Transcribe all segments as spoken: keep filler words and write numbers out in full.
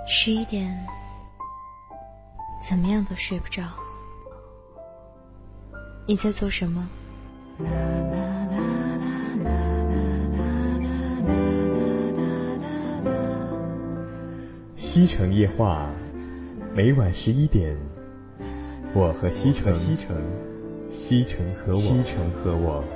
十一点，怎么样都睡不着。你在做什么？ 西城夜话，每晚十一点，我和西城，西城，西城和我，西城和我。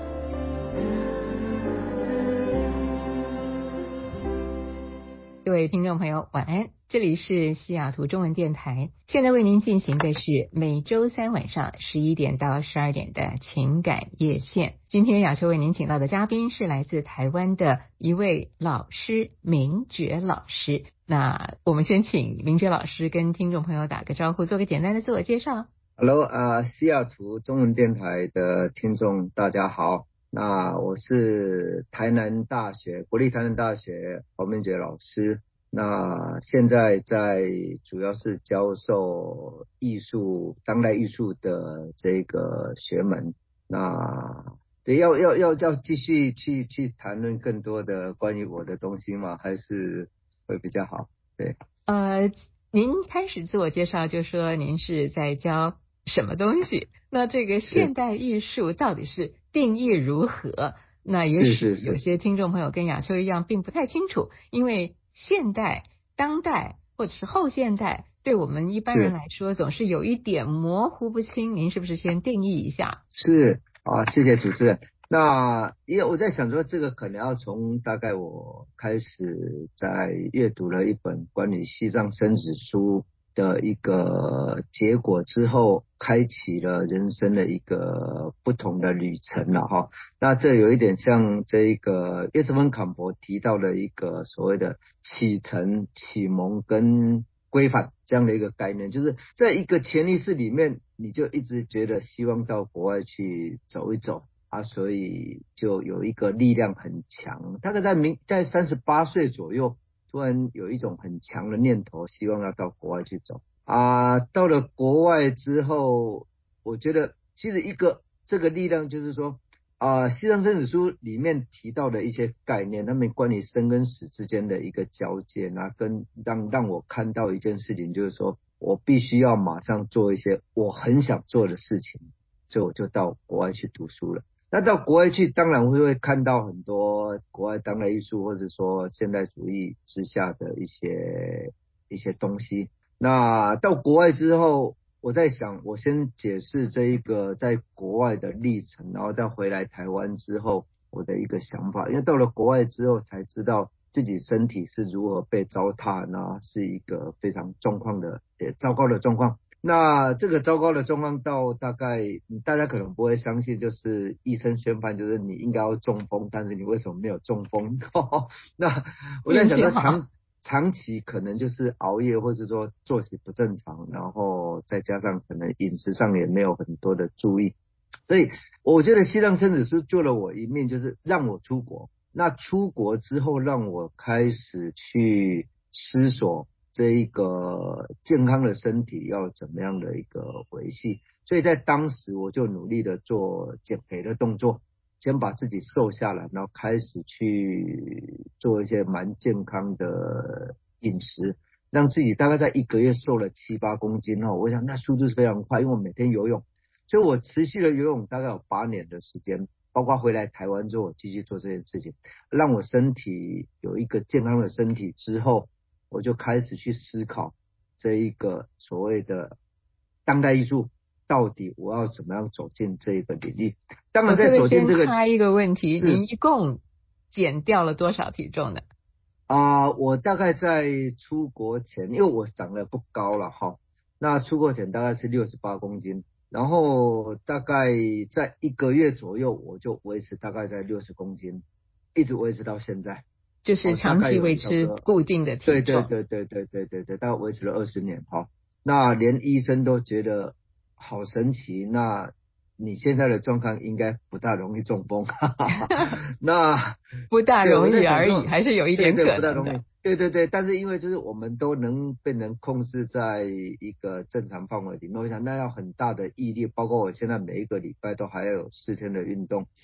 各位听众朋友晚安，这里是西雅图中文电台，现在为您进行的是每周三晚上十一点到十二点的情感夜线。今天雅秋为您请到的嘉宾是来自台湾的一位老师，明觉老师。那我们先请明觉老师跟听众朋友打个招呼，做个简单的自我介绍。 Hello 啊、呃，西雅图中文电台的听众大家好，那我是台南大学国立台南大学黄明觉老师，那现在在主要是教授艺术当代艺术的这个学门。那对要要要要继续去去谈论更多的关于我的东西吗？还是会比较好？对， 呃，您开始自我介绍就说您是在教什么东西，那这个现代艺术到底是定义如何？那也许有些听众朋友跟雅秋一样并不太清楚，因为现代、当代或者是后现代对我们一般人来说总是有一点模糊不清，您是不是先定义一下？ 是啊，谢谢主持人。那因为我在想说，这个可能要从大概我开始在阅读了一本关于西藏生死书的一个结果之后，开启了人生的一个不同的旅程了哈。那这有一点像这个叶斯芬坎伯提到的一个所谓的启程、启蒙跟规范这样的一个概念，就是在一个潜意识里面，你就一直觉得希望到国外去走一走啊，所以就有一个力量很强，大概在明在三十八岁左右，突然有一种很强的念头，希望要到国外去走啊。到了国外之后，我觉得其实一个这个力量就是说啊，《西藏生死书》里面提到的一些概念，他们关于生跟死之间的一个交界，那跟让让我看到一件事情，就是说我必须要马上做一些我很想做的事情，所以我就到国外去读书了。那到国外去，当然会会看到很多国外当代艺术或者说现代主义之下的一些一些东西。那到国外之后，我在想，我先解释这一个在国外的历程，然后再回来台湾之后我的一个想法。因为到了国外之后才知道自己身体是如何被糟蹋，那是一个非常状况的也糟糕的状况。那这个糟糕的状况到大概大家可能不会相信，就是医生宣判就是你应该要中风，但是你为什么没有中风？那我在想说长长期可能就是熬夜，或是说作息不正常，然后再加上可能饮食上也没有很多的注意，所以我觉得西藏生死书救了我一命，就是让我出国。那出国之后让我开始去思索这一个健康的身体要怎么样的一个维系，所以在当时我就努力的做减肥的动作，先把自己瘦下来，然后开始去做一些蛮健康的饮食，让自己大概在一个月瘦了七八公斤哦。我想那速度是非常快，因为我每天游泳，所以我持续的游泳大概有八年的时间，包括回来台湾之后我继续做这件事情，让我身体有一个健康的身体之后，我就开始去思考这一个所谓的当代艺术到底我要怎么样走进这一个领域。当然在走进这个， 我先插一个问题，您一共减掉了多少体重呢？ 啊、呃，我大概在出国前，因为我长得不高了哈，那出国前大概是六十八公斤，然后大概在一个月左右我就维持大概在六十公斤，一直维持到现在。 就是长期维持固定的体重。 对对对对对对对对，大概维持了二十年哈。那连医生都觉得好神奇，那你现在的状况应该不大容易中风。那不大容易而已，还是有一点可能的。 对对，不大容易。对对对，但是因为就是我们都能被人控制在一个正常范围里面，我想那要很大的毅力，包括我现在每一个礼拜都还要有四天的运动。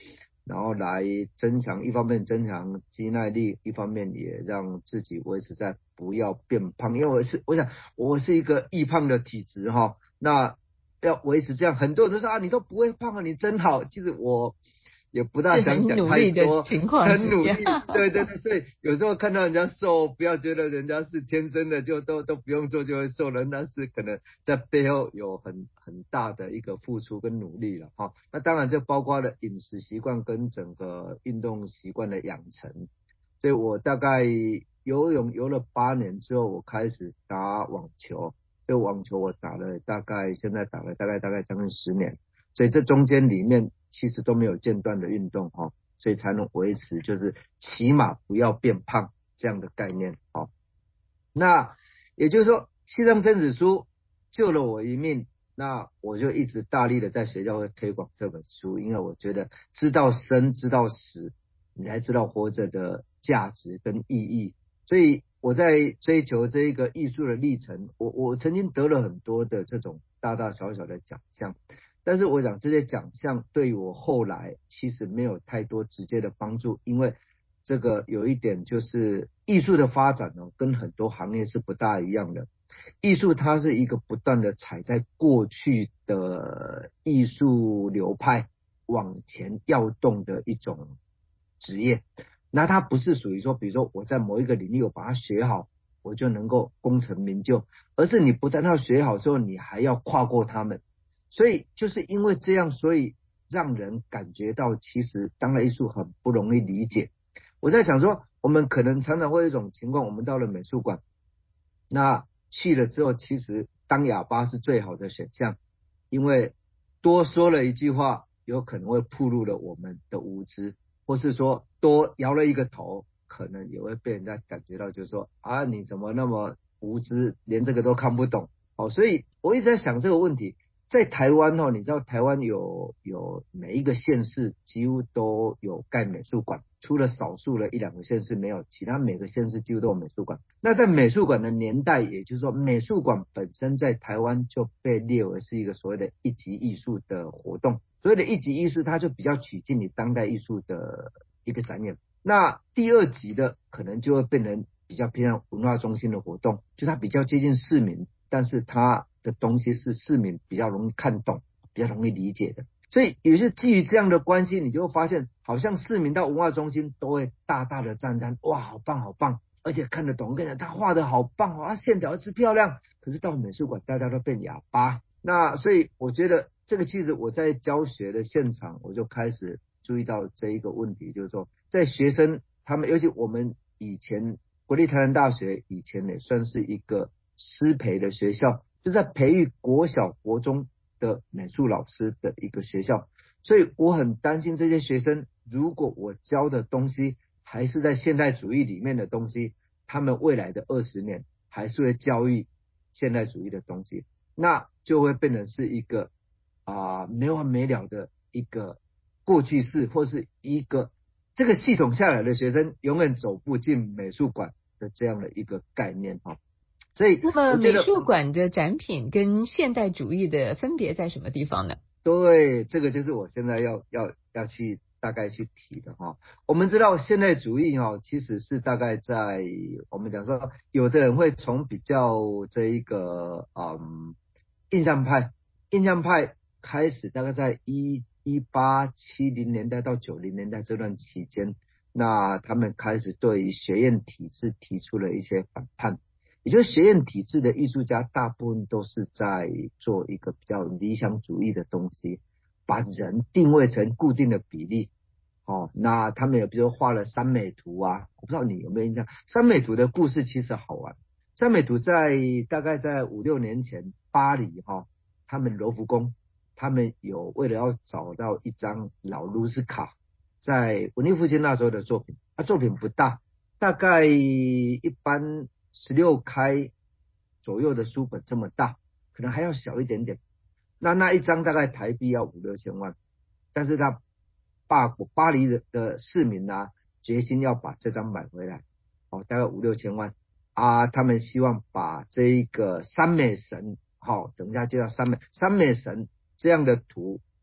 然后来增强，一方面增强肌耐力，一方面也让自己维持在不要变胖。因为我是我想我是一个易胖的体质哈，那要维持这样，很多人都说啊你都不会胖啊，你真好。其实我也不大想讲太多， 情况很努力，对对对，所以有时候看到人家瘦，不要觉得人家是天生的就都都不用做就会瘦了，那是可能在背后有很很大的一个付出跟努力了哈。那当然这包括了饮食习惯跟整个运动习惯的养成。所以我大概游泳游了八年之后，我开始打网球，所以网球我打了大概现在打了大概大概将近十年，所以这中间里面其实都没有间断的运动哈，所以才能维持就是起码不要变胖这样的概念哈。那也就是说，西藏生死书救了我一命，那我就一直大力的在学校会推广这本书，因为我觉得知道生知道死，你才知道活着的价值跟意义。所以我在追求这一个艺术的历程，我我曾经得了很多的这种大大小小的奖项，但是我想这些奖项对于我后来其实没有太多直接的帮助，因为这个有一点就是艺术的发展呢，跟很多行业是不大一样的。艺术它是一个不断的踩在过去的艺术流派往前要动的一种职业，那它不是属于说比如说我在某一个领域我把它学好我就能够功成名就，而是你不但要学好之后你还要跨过他们。所以就是因为这样，所以让人感觉到其实当代艺术很不容易理解。我在想说我们可能常常会有一种情况，我们到了美术馆，那去了之后其实当哑巴是最好的选项，因为多说了一句话有可能会暴露了我们的无知，或是说多摇了一个头可能也会被人家感觉到就是说啊你怎么那么无知，连这个都看不懂。好，所以我一直在想这个问题。在台湾哦，你知道台湾有有每一个县市几乎都有盖美术馆，除了少数的一两个县市没有，其他每个县市几乎都有美术馆。那在美术馆的年代，也就是说美术馆本身在台湾就被列为是一个所谓的一级艺术的活动。所谓的一级艺术，它就比较取近你当代艺术的一个展演。那第二级的可能就会变成比较偏向文化中心的活动，就它比较接近市民，但是它的东西是市民比较容易看懂，比较容易理解的。所以也是基于这样的关系，你就会发现好像市民到文化中心都会大大的赞叹，哇好棒好棒，而且看得懂，跟人他画的好棒啊，线条是漂亮。可是到美术馆大家都变哑巴。那所以我觉得这个其实我在教学的现场我就开始注意到这一个问题，就是说在学生他们，尤其我们以前国立台南大学以前也算是一个师培的学校，就在培育国小国中的美术老师的一个学校。所以我很担心这些学生，如果我教的东西还是在现代主义里面的东西，他们未来的二十年还是会教育现代主义的东西，那就会变成是一个啊、呃、没完没了的一个过去式，或是一个这个系统下来的学生永远走不进美术馆的这样的一个概念哈。所以那么美术馆的展品跟现代主义的分别在什么地方呢？ 对，这个就是我现在要要要去大概去提的哈。我们知道现代主义哈，其实是大概在我们讲说，有的人会从比较这一个嗯印象派，印象派开始，大概在一一八七零年代到九零年代这段期间，那他们开始对于学院体制提出了一些反叛。也就是学院体制的艺术家大部分都是在做一个比较理想主义的东西，把人定位成固定的比例。哦，那他们也比如说画了三美图啊，我不知道你有没有印象，三美图的故事其实好玩。三美图在大概在五六年前，巴黎哈、哦，他们罗浮宫，他们有为了要找到一张老卢斯卡，在文艺复兴那时候的作品，他作品不大，大概一般十六开左右的书本这么大，可能还要小一点点。那那一张大概台币要五六千万，但是他巴国巴黎的的市民啊，决心要把这张买回来，哦，大概五六千万啊。他们希望把这个三美神，好、哦，等一下介绍三美三美神这样的图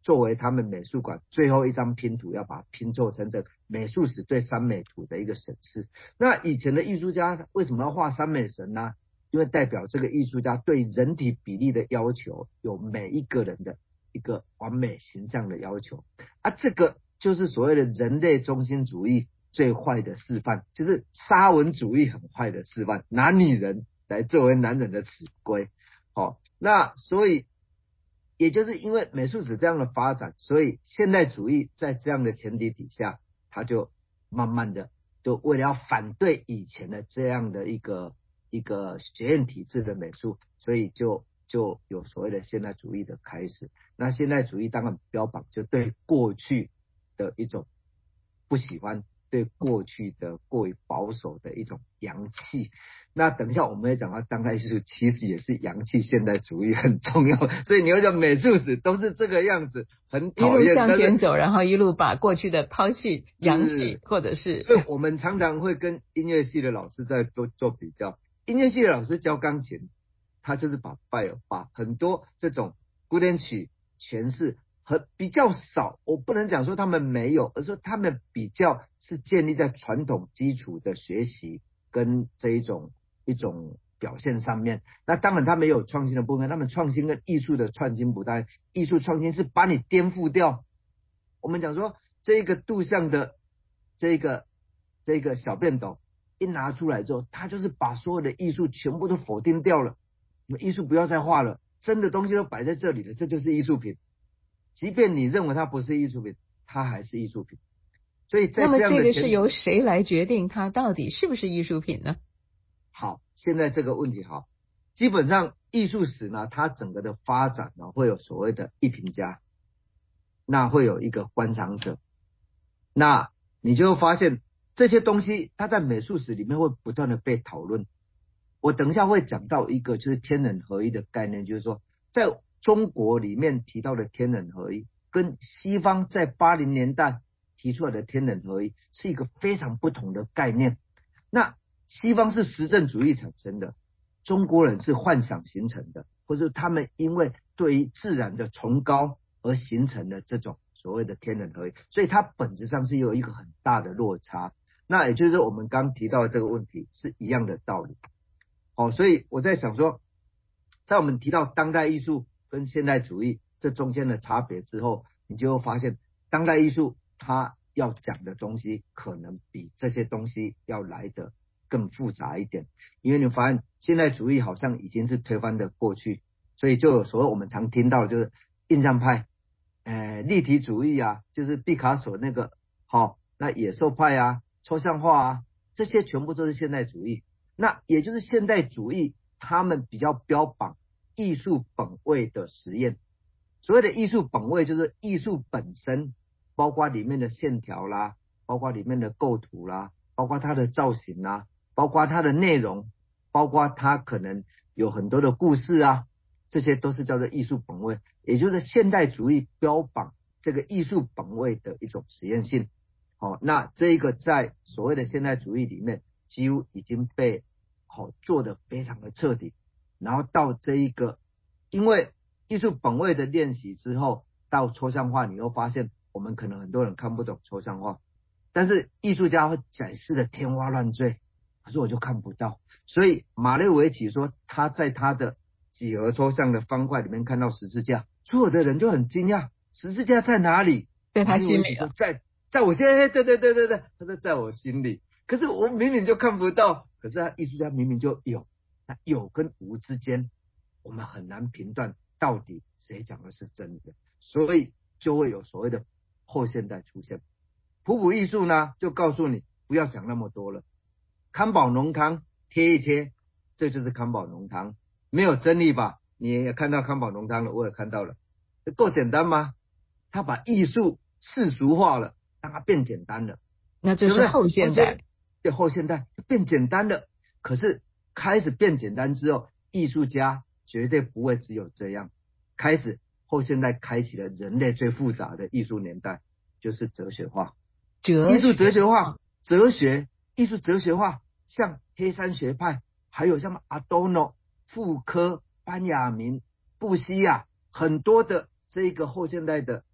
作为他们美术馆最后一张拼图，要把它拼凑成这美术史对三美图的一个审视。那以前的艺术家为什么要画三美神呢？因为代表这个艺术家对人体比例的要求，有每一个人的一个完美形象的要求啊，这个就是所谓的人类中心主义最坏的示范，就是沙文主义很坏的示范，拿女人来作为男人的尺规。好、哦，那所以也就是因为美术史这样的发展，所以现代主义在这样的前提底下，它就慢慢的就为了要反对以前的这样的一个一个学院体制的美术，所以就就有所谓的现代主义的开始。那现代主义当然标榜就对过去的一种不喜欢，对过去的过于保守的一种洋气。那等一下我们会讲到当代艺术其实也是洋气现代主义很重要，所以你会讲美术史都是这个样子，很讨厌， 一路向前走，然后一路把过去的抛弃，洋气或者是， 所以我们常常会跟音乐系的老师在做做比较。音乐系的老师教钢琴，他就是把拜尔把很多这种古典曲诠释和比较少，我不能讲说他们没有，而是说他们比较是建立在传统基础的学习跟这一种一种表现上面。那当然他们也有创新的部分，他们创新跟艺术的创新不太，艺术创新是把你颠覆掉。我们讲说这个杜象的这个这个小便斗一拿出来之后，他就是把所有的艺术全部都否定掉了，你们艺术不要再画了，真的东西都摆在这里了，这就是艺术品。即便你认为它不是艺术品，它还是艺术品。所以在这样的那么这个是由谁来决定它到底是不是艺术品呢？ 好，现在这个问题好，基本上艺术史呢，它整个的发展呢，会有所谓的艺评家，那会有一个观赏者，那你就会发现这些东西它在美术史里面会不断的被讨论。我等一下会讲到一个就是天人合一的概念，就是说在中国里面提到的天人合一，跟西方在八零年代提出来的天人合一是一个非常不同的概念。那西方是实证主义产生的，中国人是幻想形成的，或者他们因为对于自然的崇高而形成的这种所谓的天人合一，所以它本质上是有一个很大的落差。那也就是我们刚提到的这个问题是一样的道理。好，所以我在想说，在我们提到当代艺术跟现代主义这中间的差别之后，你就会发现当代艺术它要讲的东西可能比这些东西要来得更复杂一点，因为你发现现代主义好像已经是推翻的过去，所以就有所谓我们常听到的就是印象派、呃立体主义啊，就是毕卡索那个好、哦，那野兽派啊、抽象画啊，这些全部都是现代主义。那也就是现代主义他们比较标榜艺术本位的实验。所谓的艺术本位就是艺术本身，包括里面的线条啦，包括里面的构图啦，包括它的造型啦，包括它的内容，包括它可能有很多的故事啊，这些都是叫做艺术本位。也就是现代主义标榜这个艺术本位的一种实验性。好、哦，那这个在所谓的现代主义里面几乎已经被好、哦、做得非常的彻底。然后到这一个因为艺术本位的练习之后，到抽象画，你又发现我们可能很多人看不懂抽象画，但是艺术家会展示的天花乱坠，可是我就看不到。所以马列维奇说他在他的几何抽象的方块里面看到十字架，所有的人就很惊讶，十字架在哪里？ 在他心里、啊、 在在我现在，对对对对对，他说在我心里，可是我明明就看不到，可是他艺术家明明就有。那有跟无之间，我们很难评断到底谁讲的是真的，所以就会有所谓的后现代出现。普普艺术呢，就告诉你不要讲那么多了，康宝浓汤贴一贴，这就是康宝浓汤，没有真理吧？你也看到康宝浓汤了，我也看到了，够简单吗？他把艺术世俗化了，让它变简单了， 那这是后现代， 对，后现代变简单了。可是开始变简单之后，艺术家绝对不会只有这样。开始后现代开启了人类最复杂的艺术年代，就是哲学化。 哲艺术哲学化，哲学艺术哲学化，像黑山学派，还有像阿多诺、傅科、班雅明、布希亚，很多的这个后现代的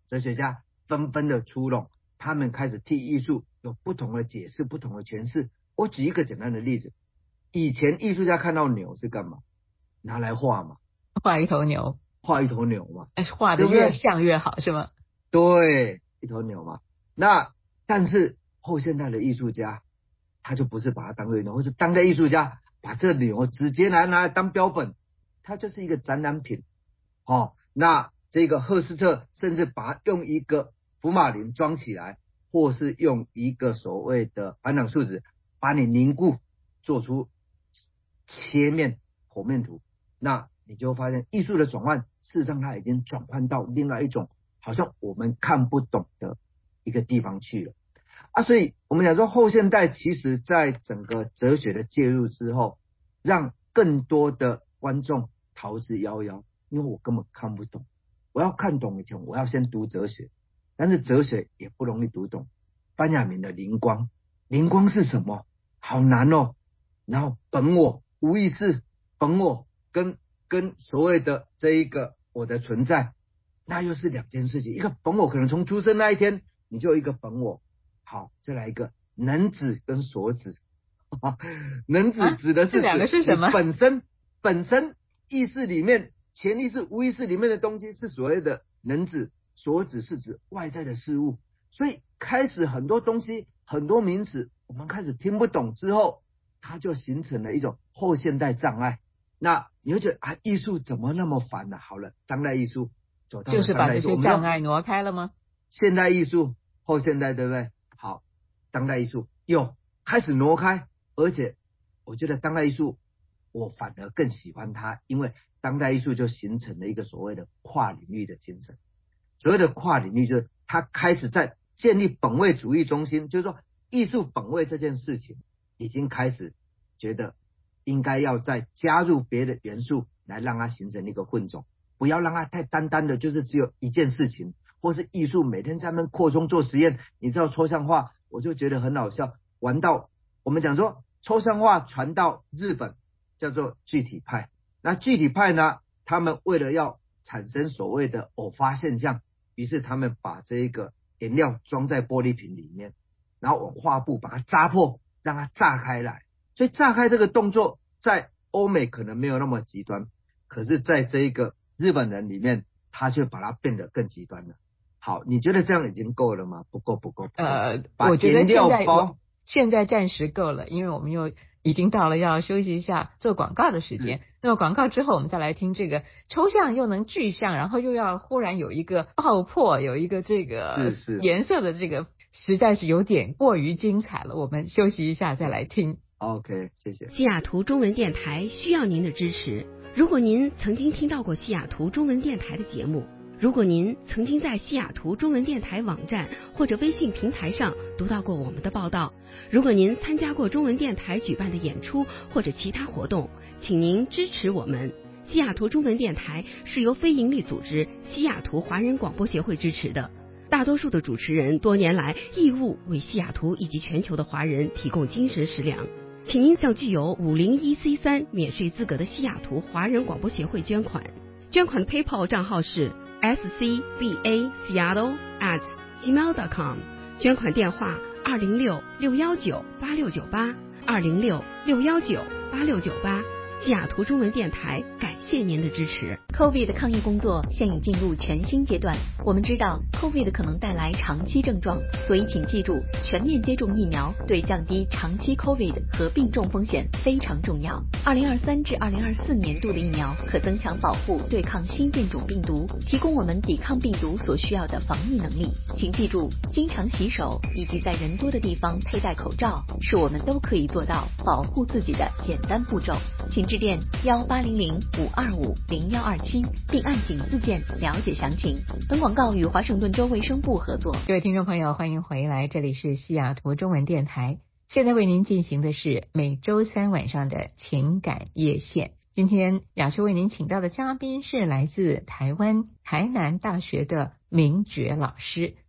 哲学家纷纷的出笼，他们开始替艺术有不同的解释、不同的诠释。我举一个简单的例子，以前艺术家看到牛是干嘛？拿来画嘛， 画一头牛， 画一头牛嘛， 画的越像越好，是吗？ 对，一头牛嘛。那但是后现代的艺术家，他就不是把它当作牛，或是当代艺术家把这牛直接拿拿来当标本，它就是一个展览品。哦，那这个赫斯特甚至把它用一个福马林装起来，或是用一个所谓的反朗树脂把你凝固，做出切面剖面图。那你就发现艺术的转换，事实上它已经转换到另外一种好像我们看不懂的一个地方去了啊。所以我们讲说后现代其实在整个哲学的介入之后，让更多的观众逃之夭夭，因为我根本看不懂。我要看懂以前我要先读哲学，但是哲学也不容易读懂。班雅明的灵光，灵光是什么？好难哦。然后本我、无意识、本我跟跟所谓的这一个我的存在，那又是两件事情。一个本我可能从出生那一天你就有一个本我。好，再来一个能指跟所指。能指指的是、啊、 这两个是什么？ 本身本身意识里面，潜意识、无意识里面的东西是所谓的能指，所指是指外在的事物。所以开始很多东西，很多名词我们开始听不懂之后，它就形成了一种后现代障碍。那你会觉得啊，艺术怎么那么烦呢、啊？好了，当代艺术走到了就是把这些障碍挪开了吗？ 现代艺术、后现代，对不对？好，当代艺术又开始挪开，而且我觉得当代艺术我反而更喜欢它，因为当代艺术就形成了一个所谓的跨领域的精神。所谓的跨领域就是它开始在建立本位主义中心，就是说艺术本位这件事情已经开始觉得应该要再加入别的元素来让它形成一个混种，不要让它太单单的就是只有一件事情，或是艺术每天在那边扩充做实验。你知道抽象画我就觉得很好笑，玩到我们讲说抽象画传到日本叫做具体派，那具体派呢，他们为了要产生所谓的偶发现象，于是他们把这一个颜料装在玻璃瓶里面，然后用画布把它扎破，让它炸开来。所以炸开这个动作在欧美可能没有那么极端，可是在这一个日本人里面，他却把它变得更极端了。好，你觉得这样已经够了吗？不够，不够。 呃， 把我觉得现在包现在暂时够了，因为我们又已经到了要休息一下做广告的时间。那么广告之后，我们再来听这个抽象又能具象，然后又要忽然有一个爆破，有一个这个颜色的这个，实在是有点过于精彩了。我们休息一下再来听。 OK， 谢谢。 西雅图中文电台需要您的支持。如果您曾经听到过西雅图中文电台的节目，如果您曾经在西雅图中文电台网站或者微信平台上读到过我们的报道，如果您参加过中文电台举办的演出或者其他活动，请您支持我们。西雅图中文电台是由非营利组织西雅图华人广播协会支持的，大多数的主持人多年来义务为西雅图以及全球的华人提供精神食粮。请您向具有五零一 C 三 免税资格的西雅图华人广播协会捐款，捐款的 PayPal 账号是 s c b a seattle at gmail dot com， 捐款电话二零六六幺九八六九八二零六六幺九八六九八。西雅图中文电台感谢您的支持。 COVID 的抗疫工作现已进入全新阶段，我们知道 COVID 可能带来长期症状，所以请记住，全面接种疫苗对降低长期 COVID 和病重风险非常重要。二零二三至二零二四年度的疫苗可增强保护，对抗新变种病毒，提供我们抵抗病毒所需要的防疫能力。请记住，经常洗手以及在人多的地方佩戴口罩，是我们都可以做到保护自己的简单步骤。请致电幺八零零五二五零幺二七，并按井字键了解详情。本广告与华盛顿州卫生部合作。 各位听众朋友，欢迎回来，这里是西雅图中文电台。现在为您进行的是每周三晚上的情感夜线。今天雅秋为您请到的嘉宾是来自台湾台南大学的明觉老师。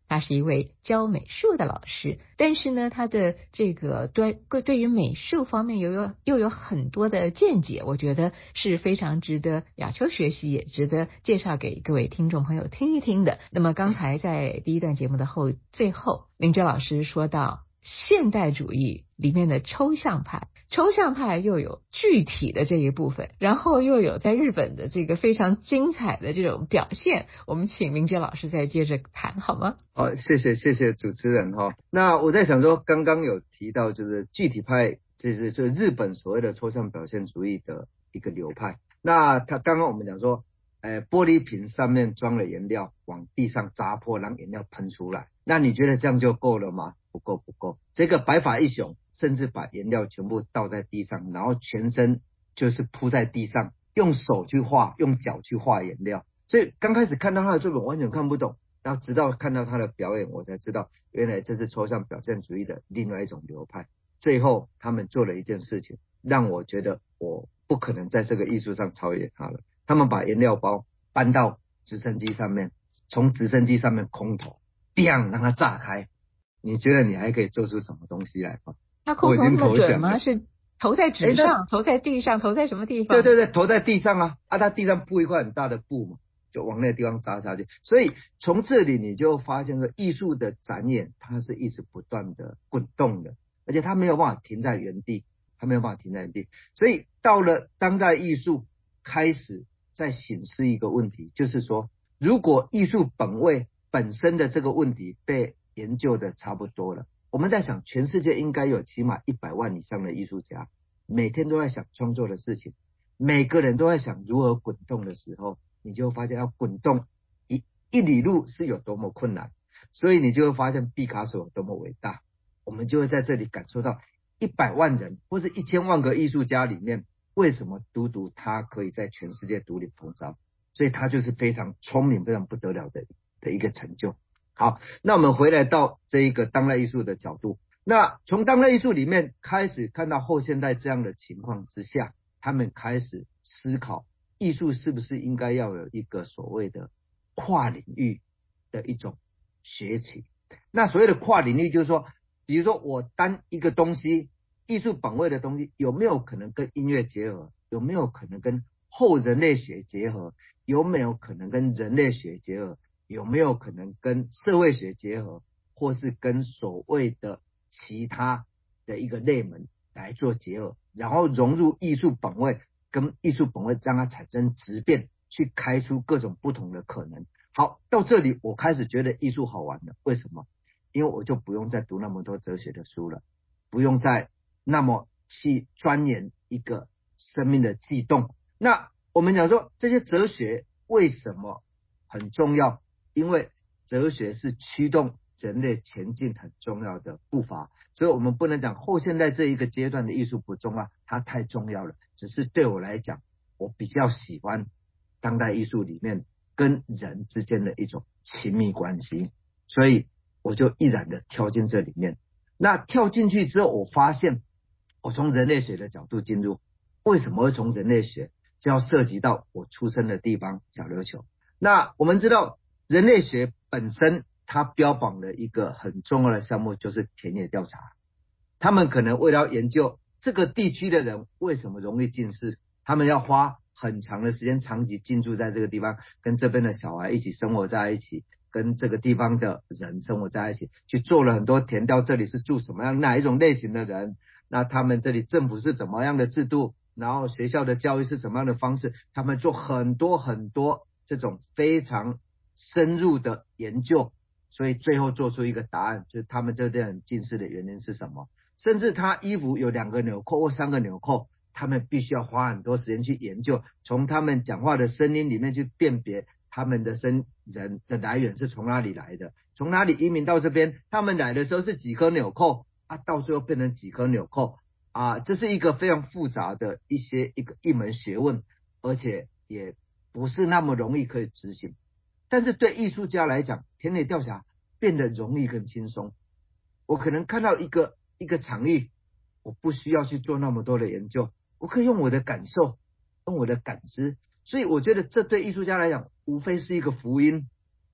他是一位教美术的老师，但是呢，他的这个对对于美术方面又有又有很多的见解，我觉得是非常值得雅秋学习，也值得介绍给各位听众朋友听一听的。那么刚才在第一段节目的后最后，明哲老师说到现代主义里面的抽象派，抽象派又有具体的这一部分，然后又有在日本的这个非常精彩的这种表现，我们请明哲老师再接着谈好吗？ 好，谢谢谢谢主持人哈。那我在想说，刚刚有提到就是具体派，就是就是日本所谓的抽象表现主义的一个流派。那他刚刚我们讲说，呃，玻璃瓶上面装了颜料，往地上砸破，让颜料喷出来。那你觉得这样就够了吗？不够不够。这个白发一雄甚至把颜料全部倒在地上，然后全身就是铺在地上，用手去画，用脚去画颜料。所以刚开始看到他的作品完全看不懂，然后直到看到他的表演，我才知道原来这是抽象表现主义的另外一种流派。最后他们做了一件事情，让我觉得我不可能在这个艺术上超越他了。他们把颜料包搬到直升机上面，从直升机上面空投，砰，让它炸开。你觉得你还可以做出什么东西来吗？ 他空投那么准吗？是投在纸上，投在地上，投在什么地方？ 对对对，投在地上啊！啊，他地上铺一块很大的布嘛，就往那个地方扎下去。所以从这里你就发现说，艺术的展演它是一直不断的滚动的，而且它没有办法停在原地，它没有办法停在原地。所以到了当代艺术开始在省思一个问题，就是说，如果艺术本位本身的这个问题被研究的差不多了，我们在想全世界应该有起码一百万以上的艺术家，每天都在想创作的事情，每个人都在想如何滚动的时候，你就会发现要滚动一一里路是有多么困难，所以你就会发现毕卡索有多么伟大。我们就会在这里感受到一百万人或是一千万个艺术家里面，为什么独独他可以在全世界独领风骚，所以他就是非常聪明非常不得了的的一个成就。好，那我们回来到这一个当代艺术的角度，那从当代艺术里面开始看到后现代这样的情况之下，他们开始思考艺术是不是应该要有一个所谓的跨领域的一种学习。那所谓的跨领域就是说，比如说我单一个东西，艺术本位的东西有没有可能跟音乐结合，有没有可能跟后人类学结合，有没有可能跟人类学结合，有没有可能跟社会学结合，或是跟所谓的其他的一个类门来做结合，然后融入艺术本位，跟艺术本位让它产生质变，去开出各种不同的可能。好，到这里我开始觉得艺术好玩了。为什么？因为我就不用再读那么多哲学的书了，不用再那么去钻研一个生命的悸动。那我们讲说这些哲学为什么很重要？因为哲学是驱动人类前进很重要的步伐，所以我们不能讲后现代这一个阶段的艺术不重要，它太重要了。只是对我来讲，我比较喜欢当代艺术里面跟人之间的一种亲密关系，所以我就毅然的跳进这里面。那跳进去之后，我发现我从人类学的角度进入，为什么会从人类学？就要涉及到我出生的地方小琉球。那我们知道人类学本身它标榜的一个很重要的项目就是田野调查，他们可能为了研究这个地区的人为什么容易近视，他们要花很长的时间长期进驻在这个地方，跟这边的小孩一起生活在一起，跟这个地方的人生活在一起，去做了很多田调，这里是住什么样哪一种类型的人，那他们这里政府是怎么样的制度，然后学校的教育是什么样的方式，他们做很多很多这种非常深入的研究，所以最后做出一个答案，就是他们这边人近视的原因是什么。甚至他衣服有两个纽扣或三个纽扣，他们必须要花很多时间去研究，从他们讲话的声音里面去辨别他们的生人的来源是从哪里来的，从哪里移民到这边，他们来的时候是几颗纽扣啊，到最后变成几颗纽扣啊，这是一个非常复杂的一些一个一门学问，而且也不是那么容易可以执行。但是对艺术家来讲，田野调查变得容易更轻松。我可能看到一个一个场域，我不需要去做那么多的研究，我可以用我的感受，用我的感知。所以我觉得这对艺术家来讲，无非是一个福音。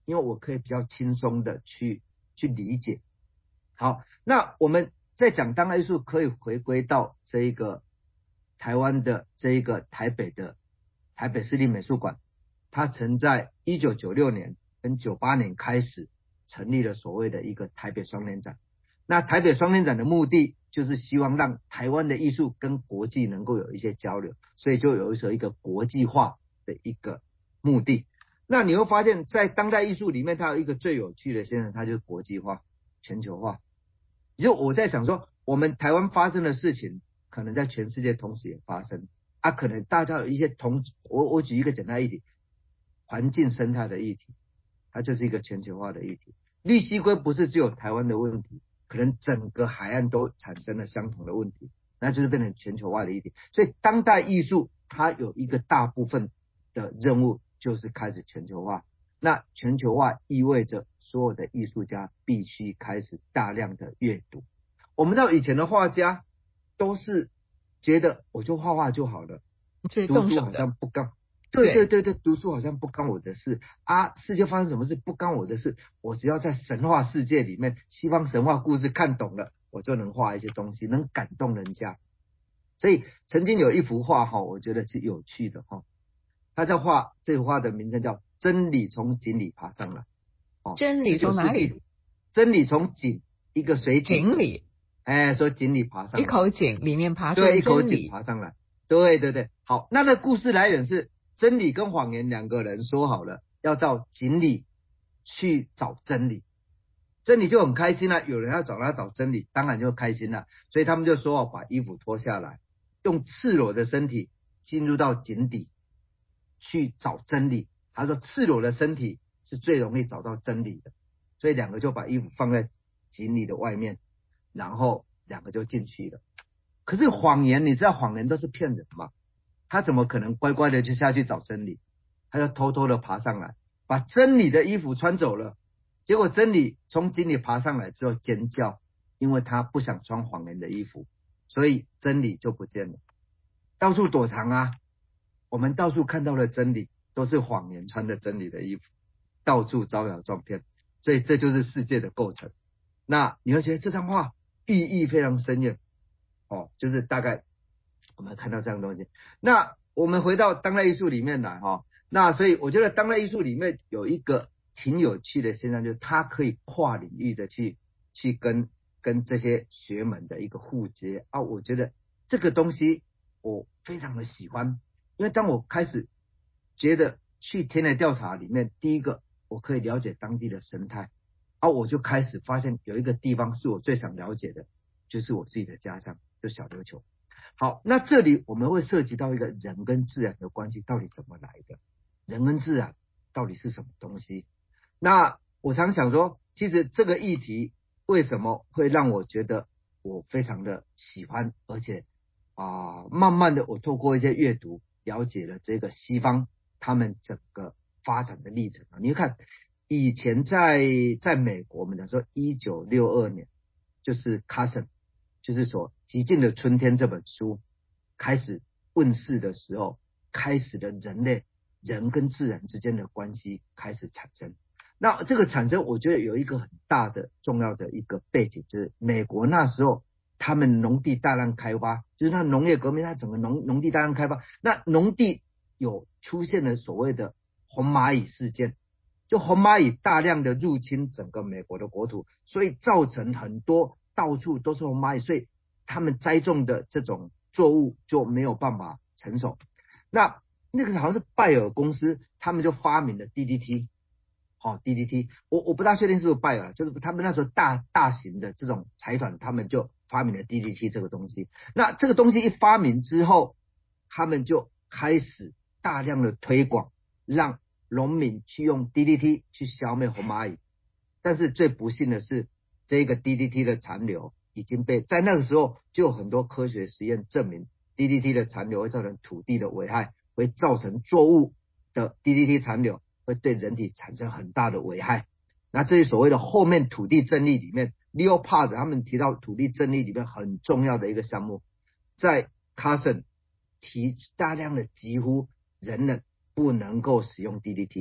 因为我可以比较轻松的去去理解。好，那我们在讲当代艺术，可以回归到这一个台湾的这一个台北的台北市立美术馆，它曾在一九九六年跟九八年开始成立了所谓的一个台北双年展。那台北双年展的目的就是希望让台湾的艺术跟国际能够有一些交流，所以就有一个一个国际化的一个目的。那你会发现在当代艺术里面，它有一个最有趣的现象，它就是国际化、全球化。就我在想说，我们台湾发生的事情，可能在全世界同时也发生啊，可能大家有一些同，我我举一个简单议题，环境生态的议题，它就是一个全球化的议题。绿蜥龟不是只有台湾的问题，可能整个海岸都产生了相同的问题，那就是变成全球化的议题。所以当代艺术它有一个大部分的任务就是开始全球化。那全球化意味着所有的艺术家必须开始大量的阅读。我们知道以前的画家都是觉得我就画画就好了，读书好像不干，对对对对，读书好像不干我的事啊，世界发生什么事不干我的事，我只要在神话世界里面，西方神话故事看懂了，我就能画一些东西，能感动人家。所以曾经有一幅画哈，我觉得是有趣的哈，他在画这幅画的名称叫真理从井里爬上来。哦， 真理从哪里？ 真理从井，一个水井井里， 哎，说井里爬上来， 一口井里面爬出对，一口井爬上来，对对对。好，那那故事来源是真理跟谎言两个人说好了，要到井里去找真理，真理就很开心了、啊，有人要找他找真理，当然就开心了，所以他们就说把衣服脱下来，用赤裸的身体进入到井底去找真理。他说赤裸的身体是最容易找到真理的，所以两个就把衣服放在井里的外面，然后两个就进去了。可是谎言，你知道谎言都是骗人嘛，他怎么可能乖乖的就下去找真理？他就偷偷的爬上来，把真理的衣服穿走了。结果真理从井里爬上来之后尖叫，因为他不想穿谎言的衣服，所以真理就不见了，到处躲藏啊。我们到处看到的真理都是谎言穿的真理的衣服，到处招摇撞骗，所以这就是世界的构成。那你会觉得这张画意义非常深远哦，就是大概我们看到这样的东西。那我们回到当代艺术里面来哈、哦，那所以我觉得当代艺术里面有一个挺有趣的现象，就是它可以跨领域的去去跟跟这些学门的一个互接啊，我觉得这个东西我非常的喜欢，因为当我开始觉得去田野调查里面，第一个我可以了解当地的生态，啊，我就开始发现有一个地方是我最想了解的，就是我自己的家乡，就小琉球。好，那这里我们会涉及到一个人跟自然的关系到底怎么来的，人跟自然到底是什么东西。那我常想说，其实这个议题为什么会让我觉得我非常的喜欢，而且啊、呃，慢慢的我透过一些阅读了解了这个西方他们整个发展的历程。你看以前在在美国，我们讲说一九六二年，就是 Carson 就是说《极尽的春天》这本书开始问世的时候，开始了人类人跟自然之间的关系开始产生。那这个产生我觉得有一个很大的重要的一个背景，就是美国那时候他们农地大量开发，就是那农业革命，它整个农农地大量开发，那农地有出现了所谓的红蚂蚁事件，就红蚂蚁大量的入侵整个美国的国土，所以造成很多到处都是红蚂蚁，所以他们栽种的这种作物就没有办法成熟。那那个好像是拜耳公司，他们就发明了 D D T。好、哦、，D D T， 我我不大确定是不是拜耳，就是他们那时候大大型的这种财团，他们就发明了 D D T 这个东西。那这个东西一发明之后，他们就开始大量的推广，让农民去用 D D T 去消灭红蚂蚁。但是最不幸的是，这个 D D T 的残留已经被在那个时候就有很多科学实验证明 ，D D T 的残留会造成土地的危害，会造成作物的 D D T 残留会对人体产生很大的危害。那这些所谓的后面土地正义里面 ，Leopard 他们提到土地正义里面很重要的一个项目，在 Carson 提大量的几乎人人不能够使用 D D T。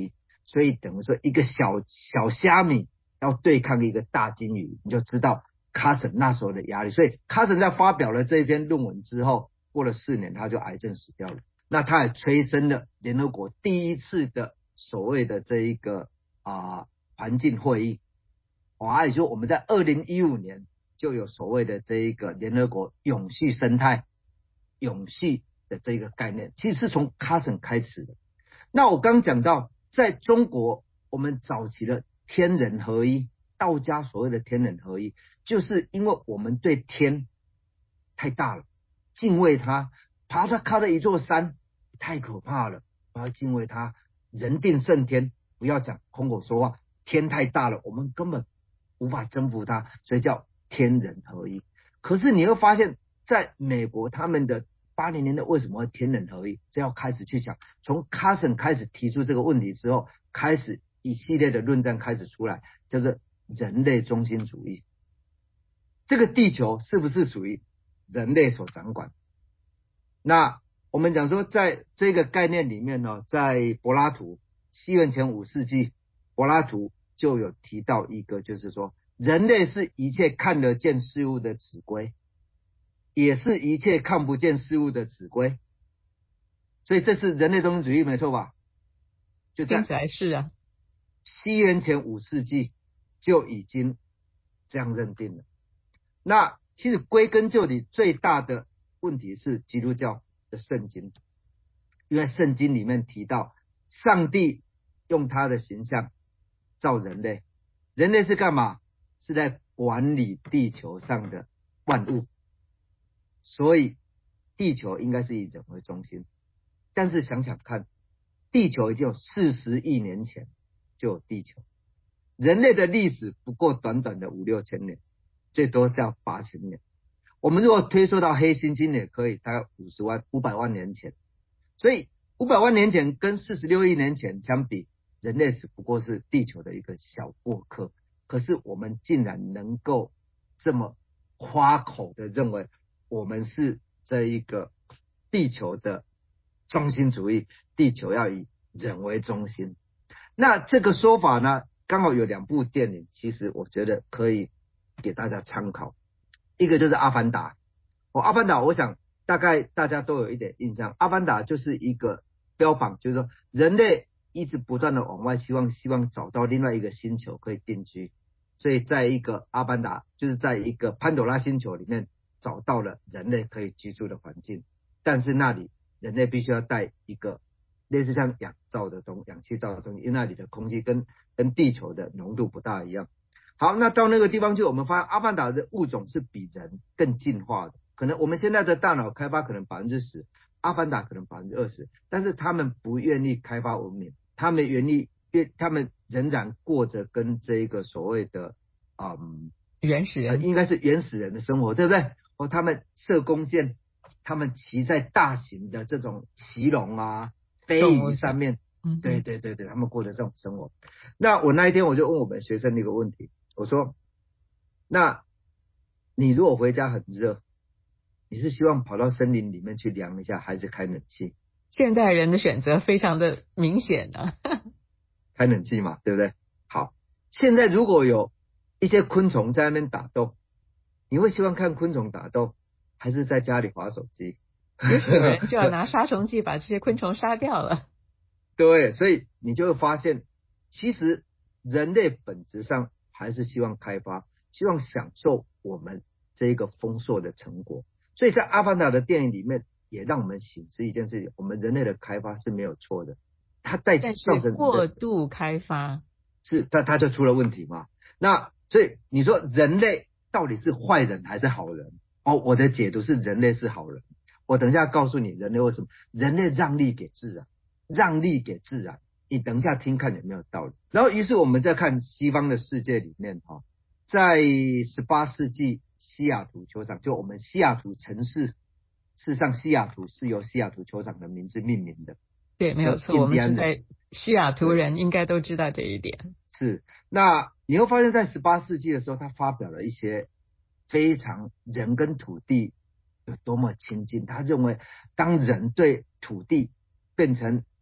所以等于说一个小小虾米要对抗一个大金鱼，你就知道卡森那时候的压力。所以卡森在发表了这篇论文之后，过了四年他就癌症死掉了。那他也催生了联合国第一次的所谓的这一个啊环境会议。啊，也就是我们在二零一五年就有所谓的这一个联合国永续生态、永续的这个概念，其实是从卡森开始的。那我刚讲到，在中国我们早期的天人合一，道家所谓的天人合一，就是因为我们对天太大了，敬畏它，爬它靠的一座山太可怕了，我要敬畏它，人定胜天，不要讲空口说话，天太大了，我们根本无法征服它，所以叫天人合一。可是你会发现在美国他们的八零年代为什么会天人合一，这要开始去讲，从卡森开始提出这个问题之后，开始一系列的论战开始出来，叫做人类中心主义。这个地球是不是属于人类所掌管？那我们讲说在这个概念里面呢，在柏拉图西元前五世纪，柏拉图就有提到一个，就是说人类是一切看得见事物的指归，也是一切看不见事物的指归。所以这是人类中心主义，没错吧？就听起来是啊， 西元前五世纪就已经这样认定了。那其实归根究底，最大的问题是基督教的圣经，因为圣经里面提到，上帝用他的形象造人类，人类是干嘛？是在管理地球上的万物，所以地球应该是以人为中心。但是想想看，地球已经有四十亿年前就有地球，人类的历史不过短短的五六千年，最多叫八千年。我们如果推溯到黑猩猩也可以，大概五十万、五百万年前。所以五百万年前跟四十六亿年前相比，人类只不过是地球的一个小过客。可是我们竟然能够这么夸口的认为我们是这一个地球的中心主义，地球要以人为中心。那这个说法呢，刚好有两部电影，其实我觉得可以给大家参考。一个就是阿凡达，哦，阿凡达我想大概大家都有一点印象，阿凡达就是一个标榜，就是说人类一直不断的往外希望希望找到另外一个星球可以定居，所以在一个阿凡达就是在一个潘朵拉星球里面找到了人类可以居住的环境，但是那里人类必须要带一个类似像氧罩的东氧气罩的东西，因为那里的空气跟跟地球的浓度不大一样。好，那到那个地方去，我们发现阿凡达的物种是比人更进化的，可能我们现在的大脑开发可能百分之十，阿凡达可能百分之二十，但是他们不愿意开发文明，他们愿意，他们仍然过着跟这一个所谓的嗯原始人、 呃、应该是原始人的生活，对不对？哦，他们射弓箭，他们骑在大型的这种骑龙啊、飞鱼上面， 嗯， 对对对对，他们过着这种生活。那我那一天我就问我们学生一个问题，我说，那你如果回家很热，你是希望跑到森林里面去凉一下，还是开冷气？ 现代人的选择非常的明显啊， 开冷气嘛，对不对？好，现在如果有一些昆虫在那边打斗，你会希望看昆虫打斗，还是在家里滑手机？ 也许有人就要拿杀虫剂把这些昆虫杀掉了。 对，所以你就会发现，其实人类本质上还是希望开发，希望享受我们这一个丰硕的成果。所以在阿凡达的电影里面，也让我们醒思一件事情：我们人类的开发是没有错的，它带造成但是过度开发是它它就出了问题嘛。那所以你说人类到底是坏人还是好人？哦，我的解读是人类是好人。我等一下告诉你人类为什么，人类让利给自然。让利给自然，你等一下听看有没有道理。然后于是我们再看西方的世界里面，在十八世纪西雅图球场，就我们西雅图城市，事实上西雅图是由西雅图球场的名字命名的。 对，没有错，我们是在西雅图人应该都知道这一点。 是，那你会发现在十八世纪的时候，他发表了一些非常人跟土地有多么亲近，他认为当人对土地变成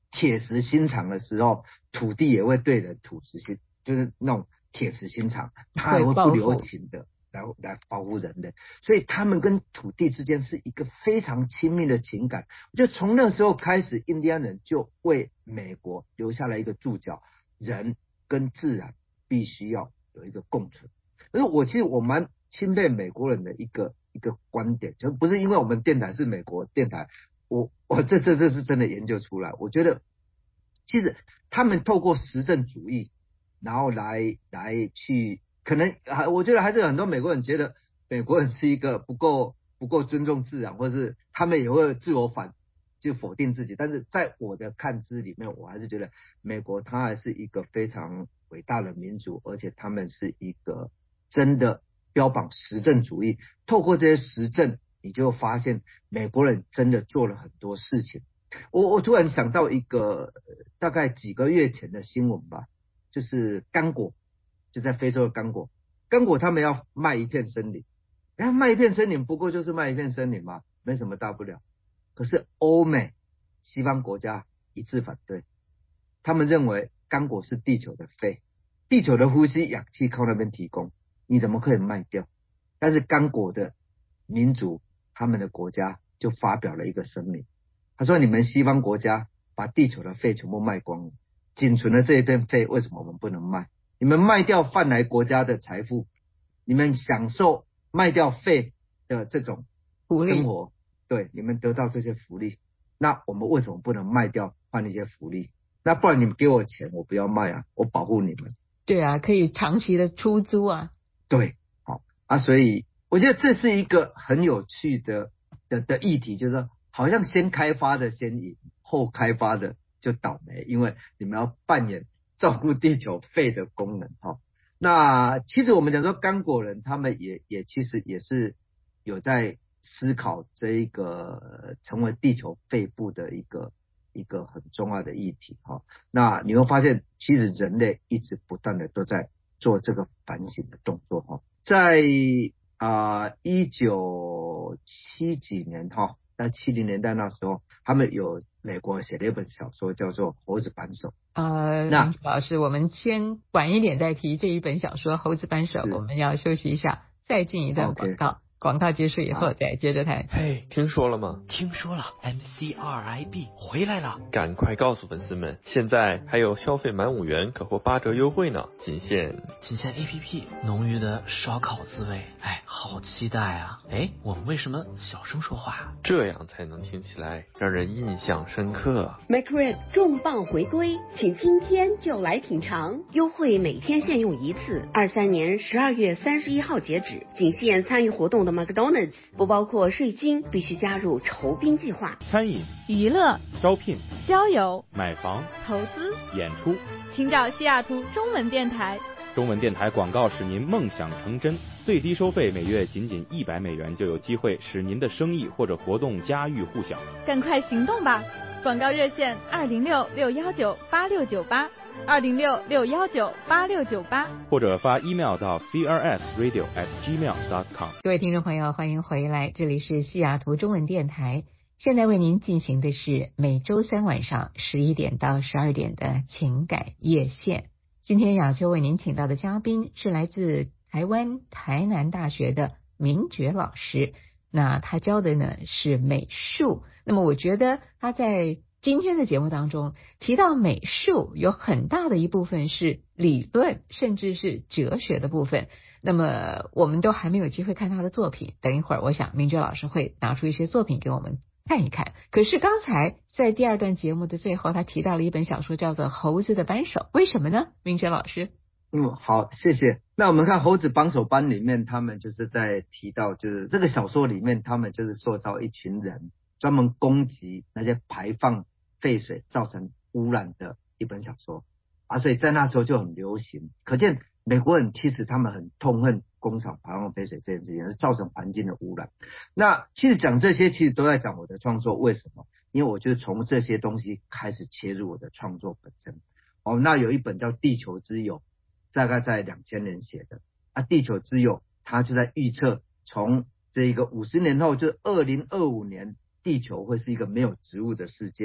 铁石心肠的时候，土地也会对人土石心，就是那种铁石心肠，他也会不留情的来来保护人类。所以他们跟土地之间是一个非常亲密的情感。就从那时候开始，印第安人就为美国留下了一个注脚：人跟自然必须要有一个共存。可是我其实我蛮钦佩美国人的一个一个观点，就不是因为我们电台是美国电台，我我这这这是真的研究出来。我觉得其实他们透过实证主义，然后来来去，可能还我觉得还是有很多美国人觉得美国人是一个不够不够尊重自然，或是他们也会自我反就否定自己。但是在我的看知里面，我还是觉得美国它还是一个非常伟大的民族，而且他们是一个真的标榜实证主义。透过这些实证，你就发现美国人真的做了很多事情。我我突然想到一个大概几个月前的新闻吧，就是刚果，就在非洲的刚果，刚果他们要卖一片森林，然后卖一片森林不过就是卖一片森林嘛，没什么大不了。可是欧美西方国家一致反对，他们认为刚果是地球的肺，地球的呼吸氧气靠那边提供，你怎么可以卖掉？但是刚果的民族，他们的国家就发表了一个声明，他说：“你们西方国家把地球的肺全部卖光了，仅存的这一片肺，为什么我们不能卖？你们卖掉换来国家的财富，你们享受卖掉肺的这种生活，对，你们得到这些福利，那我们为什么不能卖掉换一些福利？那不然你们给我钱，我不要卖啊，我保护你们。” 对啊，可以长期的出租啊。 对，好啊，所以我觉得这是一个很有趣的的的议题，就是说，好像先开发的先赢，后开发的就倒霉，因为你们要扮演照顾地球肺的功能哈。那其实我们讲说刚果人，他们也也其实也是有在思考这一个成为地球肺部的一个一个很重要的议题哈。那你会发现，其实人类一直不断的都在做这个反省的动作哈。在啊一九七几年哈，在七零年代那时候，他们有美国写了一本小说叫做《猴子扳手》。 呃， 那老师，我们先晚一点再提这一本小说《猴子扳手》，我们要休息一下，再进一段广告。Okay.广告结束以后再接着谈。 嘿，听说了吗？ 听说了 ，M C R I B 回来了， 赶快告诉粉丝们，现在还有消费满五元可获八折优惠呢，仅限仅限 A P P， 浓郁的烧烤滋味，哎，好期待啊！哎，我们为什么小声说话啊？ 这样才能听起来让人印象深刻。 McRib 重磅回归，请今天就来品尝，优惠每天限用一次，二三年十二月三十一号截止，仅限参与活动的 McDonald's， 不包括税金，必须加入酬宾计划。 餐饮、 娱乐、 招聘、 交友、 买房、 投资、 演出， 请找西雅图中文电台。 中文电台广告使您梦想成真，最低收费每月仅仅一百美元，就有机会使您的生意或者活动家喻户晓。 赶快行动吧！广告热线二零六六幺九八六九八。二零六六幺九八六九八， 或者发 email 到 c r s radio at gmail dot com。 各位听众朋友，欢迎回来，这里是西雅图中文电台，现在为您进行的是每周三晚上十一点到十二点的情感夜线。今天雅秋为您请到的嘉宾是来自台湾台南大学的明觉老师，那他教的呢是美术，那么我觉得他在今天的节目当中提到美术有很大的一部分是理论甚至是哲学的部分，那么我们都还没有机会看他的作品，等一会儿我想明觉老师会拿出一些作品给我们看一看。可是刚才在第二段节目的最后，他提到了一本小说叫做《猴子的扳手》，为什么呢？明觉老师。 嗯，好，谢谢。那我们看《猴子扳手班》里面，他们就是在提到，就是这个小说里面，他们就是塑造一群人专门攻击那些排放废水造成污染的一本小说啊，所以在那时候就很流行。可见美国人其实他们很痛恨工厂排放废水这件事情，是造成环境的污染。那其实讲这些，其实都在讲我的创作。为什么？因为我就从这些东西开始切入我的创作本身。哦，那有一本叫《地球之友》，大概在两千年写的啊，《地球之友》它就在预测从这个五十年后，就二零二五年，地球会是一个没有植物的世界。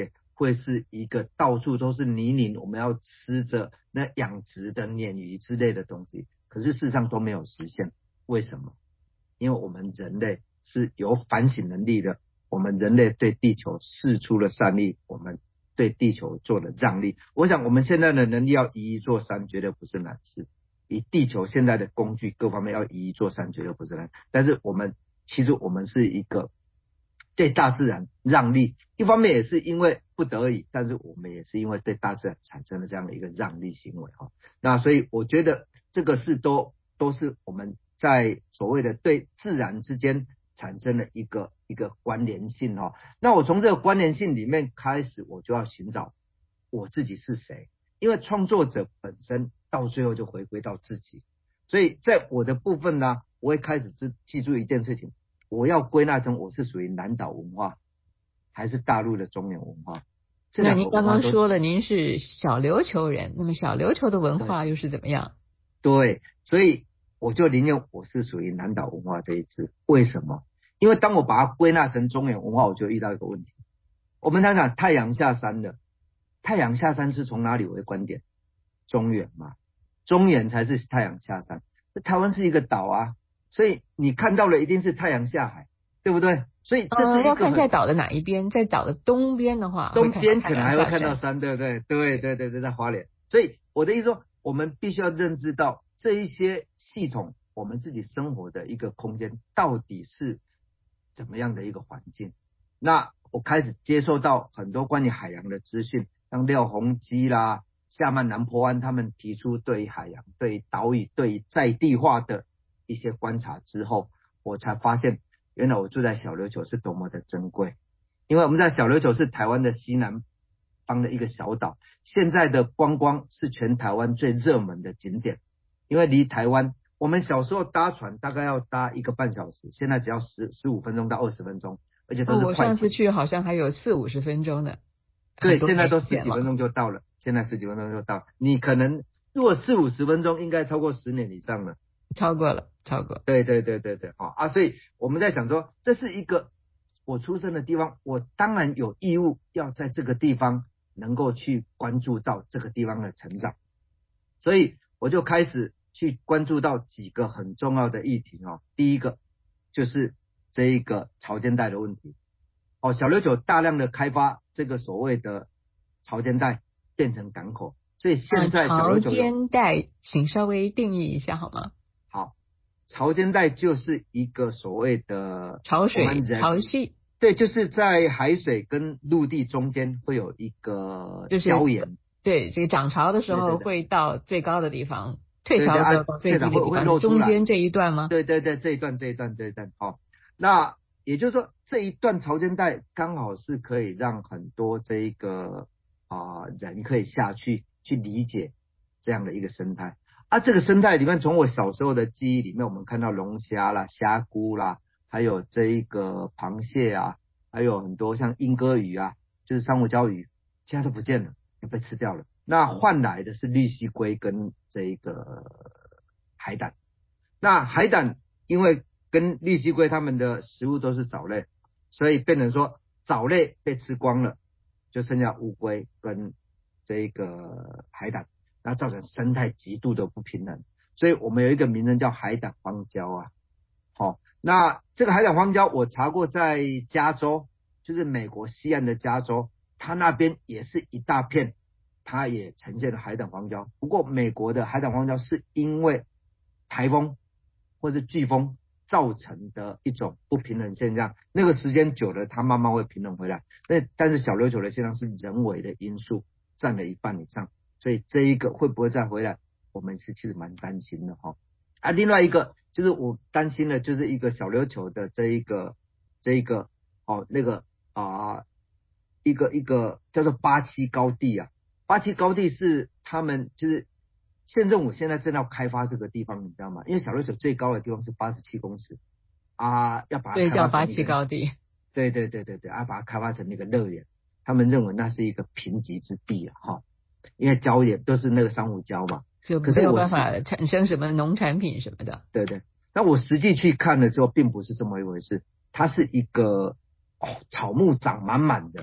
会是一个到处都是泥泞，我们要吃着那养殖的鲶鱼之类的东西，可是事实上都没有实现。为什么？因为我们人类是有反省能力的，我们人类对地球释出了善意，我们对地球做了让利。我想我们现在的能力要移一座山绝对不是难事，以地球现在的工具各方面要移一座山绝对不是难，但是我们其实我们是一个对大自然让利，一方面也是因为不得已，但是我们也是因为对大自然产生了这样的一个让利行为哈。那所以我觉得这个是都都是我们在所谓的对自然之间产生了一个一个关联性哈。那我从这个关联性里面开始，我就要寻找我自己是谁，因为创作者本身到最后就回归到自己，所以在我的部分呢，我会开始记住一件事情，我要归纳成我是属于南岛文化还是大陆的中原文化。 那您刚刚说了您是小琉球人，那么小琉球的文化又是怎么样？ 对，所以我就宁愿我是属于南岛文化这一支。为什么？因为当我把它归纳成中原文化，我就遇到一个问题。我们常讲太阳下山的，太阳下山是从哪里为观点？中原嘛，中原才是太阳下山。台湾是一个岛啊，所以你看到了一定是太阳下海，对不对？所以这是一个、 呃、要看在岛的哪一边，在岛的东边的话， 东边可能还会看到山，对不对？对对对对，在花莲。所以我的意思说，我们必须要认知到这一些系统，我们自己生活的一个空间到底是怎么样的一个环境。那我开始接受到很多关于海洋的资讯，像廖鸿基啦、夏曼南坡安他们提出对于海洋、对于岛屿、对于在地化的一些观察之后，我才发现原来我住在小琉球是多么的珍贵。因为我们在小琉球是台湾的西南方的一个小岛，现在的观光是全台湾最热门的景点。因为离台湾，我们小时候搭船大概要搭一个半小时，现在只要十十五分钟到二十分钟，而且都是快艇。 哦，我上次去好像还有四五十分钟呢。 对，现在都十几分钟就到了，现在十几分钟就到。你可能如果四五十分钟，应该超过十年以上了。 超过了，超过。 对对对对对，好啊，所以我们在想说，这是一个我出生的地方，我当然有义务要在这个地方能够去关注到这个地方的成长，所以我就开始去关注到几个很重要的议题哦。第一个就是这一个潮间带的问题哦，小琉球大量的开发这个所谓的潮间带变成港口，所以现在小琉球、嗯、潮间带，请稍微定义一下好吗？ 好，潮间带就是一个所谓的潮水潮汐， 对，就是在海水跟陆地中间会有一个礁岩、就是， 对，这个涨潮的时候会到最高的地方，对对对，退潮的时候到最低的地方，会露出来中间这一段吗？ 对对对，这一段这一段这一段，好，那也就是说这一段潮间带刚好是可以让很多这一个啊、呃、人可以下去去理解这样的一个生态。啊，这个生态里面，从我小时候的记忆里面，我们看到龙虾啦、虾菇啦，还有这一个螃蟹啊，还有很多像莺歌鱼啊，就是珊瑚礁鱼，现在都不见了，也被吃掉了。那换来的是绿蜥龟跟这一个海胆。那海胆因为跟绿蜥龟它们的食物都是藻类，所以变成说藻类被吃光了，就剩下乌龟跟这个海胆。那造成生态极度的不平衡，所以我们有一个名称叫海胆荒礁啊。好、哦，那这个海胆荒礁我查过，在加州，就是美国西岸的加州，它那边也是一大片，它也呈现了海胆荒礁。不过美国的海胆荒礁是因为台风或是飓风造成的一种不平衡现象，那个时间久了，它慢慢会平衡回来。那但是小琉球的现象是人为的因素占了一半以上。所以这一个会不会再回来，我们是其实蛮担心的哈。啊，另外一个就是我担心的，就是一个小琉球的这一个这一个哦那个啊一个一个叫做八七高地啊，八七高地是他们就是县政府现在正要开发这个地方，你知道吗？因为小琉球最高的地方是八十七公尺啊，要把它开发成对叫八七高地， 对对对对对，啊把它开发成那个乐园，他们认为那是一个贫瘠之地啊哈。因为礁也都是那个珊瑚礁嘛， 就没有办法产生什么农产品什么的。 对对，那我实际去看的时候，并不是这么一回事，它是一个哦草木长满满的，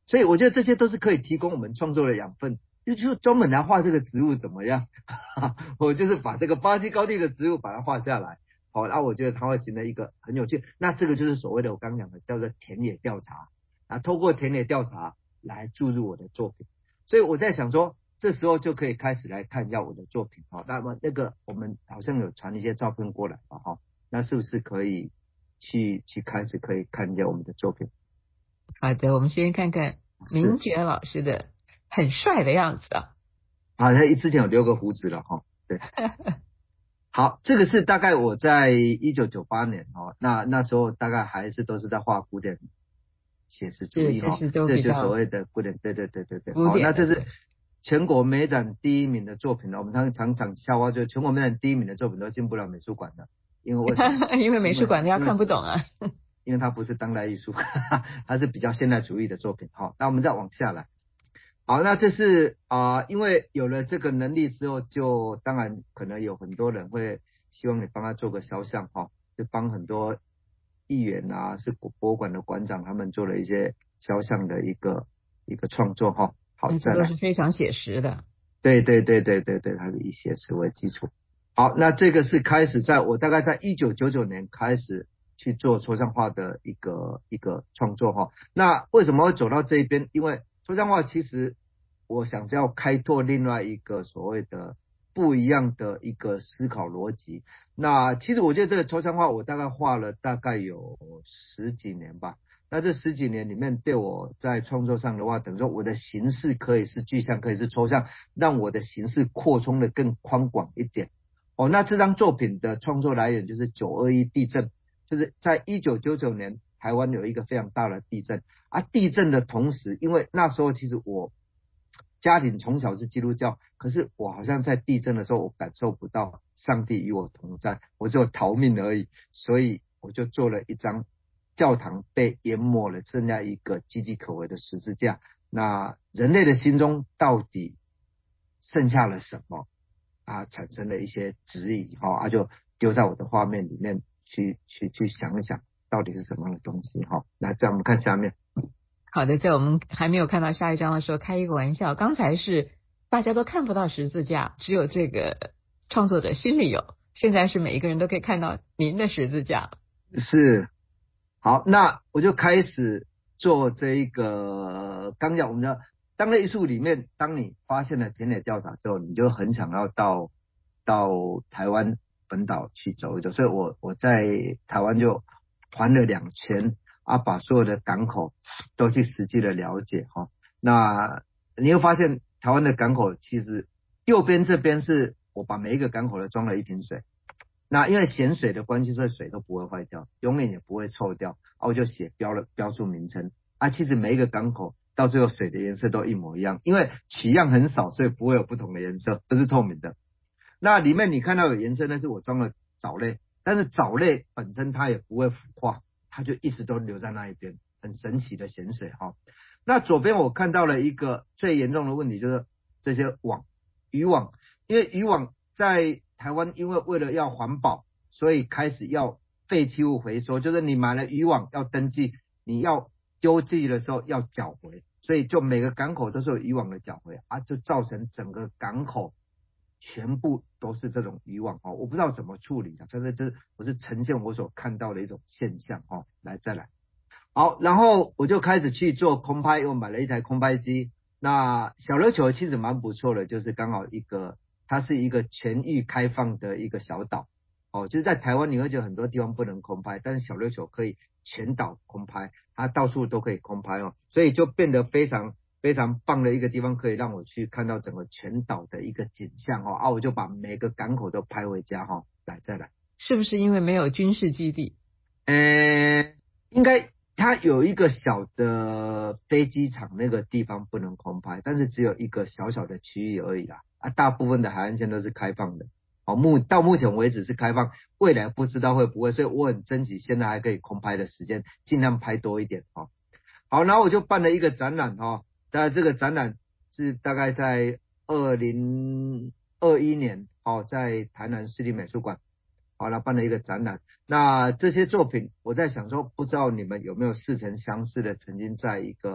所以我觉得这些都是可以提供我们创作的养分。就就专门来画这个植物怎么样？我就是把这个巴西高地的植物把它画下来，好，那我觉得它会形成一个很有趣。那这个就是所谓的我刚刚讲的叫做田野调查啊，透过田野调查来注入我的作品。所以我在想说，这时候就可以开始来看一下我的作品。好，那么那个我们好像有传一些照片过来吧？哈，那是不是可以去去开始可以看一下我们的作品？ 好的，我们先看看明觉老师的很帅的样子啊！ 啊，他之前有留个胡子了哈，对。好，这个是大概我在一九九八年哦，那那时候大概还是都是在画古典写实主义哈，这就所谓的古典，对对对对对。好，那这是全国美展第一名的作品了。我们常常讲笑话，就是全国美展第一名的作品都进不了美术馆的，因为为什么？ 因为美术馆的要看不懂啊。 因为它不是当代艺术，它是比较现代主义的作品。好，那我们再往下来。好，那这是啊、呃，因为有了这个能力之后，就当然可能有很多人会希望你帮他做个肖像哈，就帮很多议员啊，是博物馆的馆长，他们做了一些肖像的一个一个创作哈。好，再来， 这都是非常写实的。 对对对对对对，它是以写实为基础。好，那这个是开始在我大概在一九九九年开始去做抽象画的一个一个创作哈。那为什么会走到这一边？因为抽象画其实我想要开拓另外一个所谓的不一样的一个思考逻辑。那其实我觉得这个抽象画我大概画了大概有十几年吧。那这十几年里面对我在创作上的话，等于说我的形式可以是具象，可以是抽象，让我的形式扩充的更宽广一点。哦，那这张作品的创作来源就是九二一地震，就是在一九九九年台湾有一个非常大的地震啊。地震的同时，因为那时候其实我家庭从小是基督教，可是我好像在地震的时候我感受不到上帝与我同在，我只有逃命而已，所以我就做了一张教堂被淹没了，剩下一个岌岌可危的十字架。那人类的心中到底剩下了什么啊？产生了一些质疑哈，啊就丢在我的画面里面去去去想一想，到底是什么样的东西哈。那这样我们看下面。 好的，在我们还没有看到下一章的时候，开一个玩笑。刚才是大家都看不到十字架，只有这个创作者心里有。现在是每一个人都可以看到您的十字架。 是。好，那我就开始做这一个。刚讲我们的当代艺术里面，当你发现了田野调查之后，你就很想要到到台湾本岛去走一走。所以我我在台湾就环了两圈啊，把所有的港口都去实际的了解哈。那你会发现台湾的港口其实右边这边是我把每一个港口都装了一瓶水。那因为咸水的关系，所以水都不会坏掉，永远也不会臭掉。啊，我就写标了标注名称啊。其实每一个港口到最后水的颜色都一模一样，因为取样很少，所以不会有不同的颜色，都是透明的。那里面你看到有颜色，那是我装了藻类，但是藻类本身它也不会腐化，它就一直都留在那一边，很神奇的咸水哈。那左边我看到了一个最严重的问题，就是这些网渔网，因为渔网在台湾因为为了要环保，所以开始要废弃物回收，就是你买了渔网要登记，你要丢弃的时候要缴回，所以就每个港口都是有渔网的缴回啊，就造成整个港口全部都是这种渔网哦，我不知道怎么处理的，但是这我是呈现我所看到的一种现象哦。来，再来，好，然后我就开始去做空拍，我买了一台空拍机。那小琉球其实蛮不错的，就是刚好一个。它是一个全域开放的一个小岛，哦，就是在台湾你会觉得很多地方不能空拍，但是小琉球可以全岛空拍，它到处都可以空拍哦，所以就变得非常非常棒的一个地方，可以让我去看到整个全岛的一个景象哦，啊，我就把每个港口都拍回家哈、哦。来，再来， 是不是因为没有军事基地？ 呃，应该它有一个小的飞机场，那个地方不能空拍，但是只有一个小小的区域而已啦。啊，大部分的海岸线都是开放的，好，目到目前为止是开放，未来不知道会不会，所以我很珍惜现在还可以空拍的时间，尽量拍多一点哈。好，然后我就办了一个展览哈，在这个展览是大概在二零二一年哦，在台南市立美术馆，好了，办了一个展览。那这些作品，我在想说，不知道你们有没有似曾相识的，曾经在一个